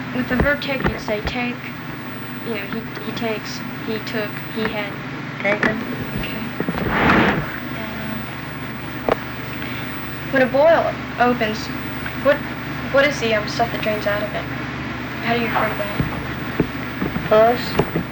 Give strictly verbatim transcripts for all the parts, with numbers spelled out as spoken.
With the verb take, you'd say take. You know, he he takes, he took, he had. Taken. Okay. And, when a boil opens, what what is the um, stuff that drains out of it? How do you refer to that? Pus.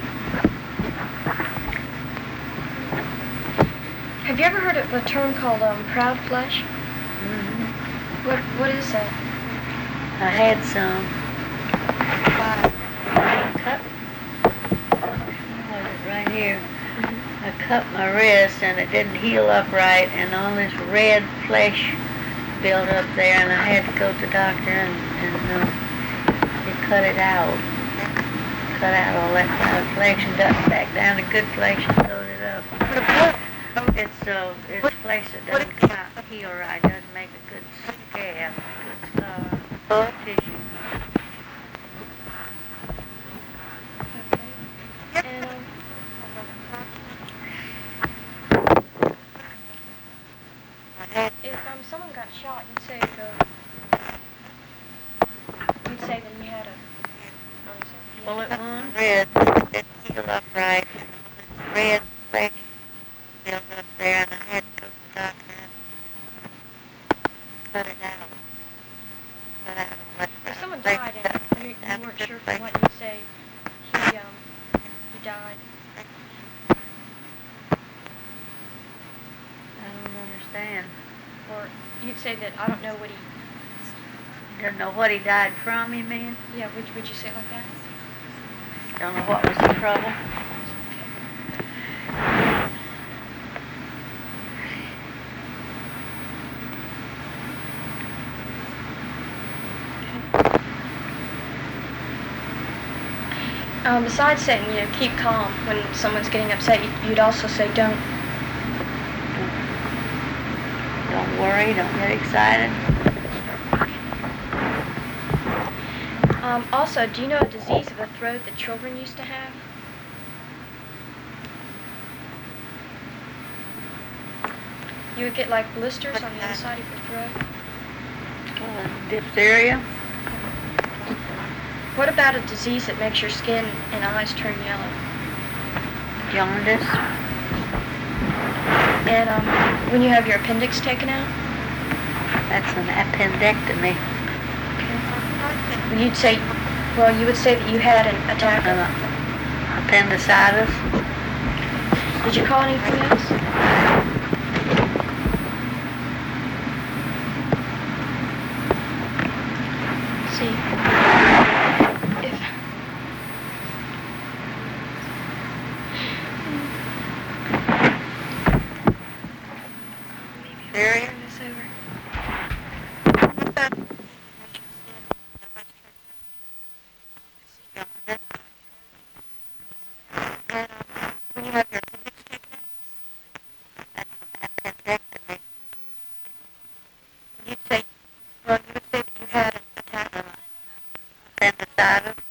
Have you ever heard of a term called um, proud flesh? Mm-hmm. What what is that? I had some. Wow. Cut. What was it right here? Mm-hmm. I cut my wrist and it didn't heal up right, and all this red flesh built up there, and I had to go to the doctor and, and uh, they cut it out. Cut out all that bad flesh and got it back down to good flesh and sewed it up. It's uh, it's flesh that doesn't not heal right, doesn't make a good scab, good scar, tissue. Okay. And um, if um someone got shot, you'd say uh, you'd say that he had a Bullet wound? Red, didn't heal up right. Red flesh built up there, and I had to go to the doctor and cut it out. Cut out all that. If someone died and you, you weren't sure from what, you'd say he um he died. I don't understand. Or you'd say that I don't know what he. Don't know what he died from, you mean? Yeah, would would you say it like that? Don't know what was the trouble. Um, besides saying, you know, keep calm when someone's getting upset, you'd also say don't. Don't worry, don't get excited. Um, also, do you know a disease of the throat that children used to have? You would get like blisters on the inside of your throat. Uh, diphtheria. What about a disease that makes your skin and eyes turn yellow? Jaundice. And um, when you have your appendix taken out? That's an appendectomy. You'd say, well, you would say that you had an attack of Uh, appendicitis. Did you call anything else? See, if maybe I'll turn this over. When you have your appendix taken out, that's an appendectomy. You'd say, well, you would say that you had an attack of appendicitis.